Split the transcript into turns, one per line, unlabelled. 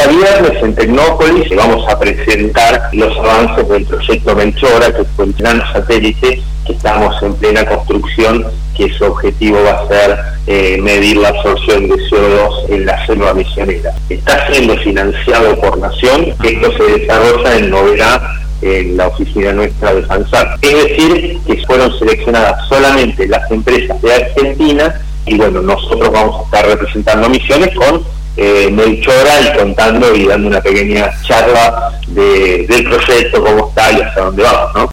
viernes en Tecnópolis vamos a presentar los avances del proyecto Melchora, que fue el nanosatélite que estamos en plena construcción, que su objetivo va a ser medir la absorción de CO2 en la selva misionera. Está siendo financiado por Nación, esto se desarrolla en Noverá, en la oficina nuestra de FANSAC. Es decir, que fueron seleccionadas solamente las empresas de Argentina y bueno, nosotros vamos a estar representando Misiones con Melchora y contando y dando una pequeña charla del proyecto, cómo está y hacia dónde vamos, ¿no?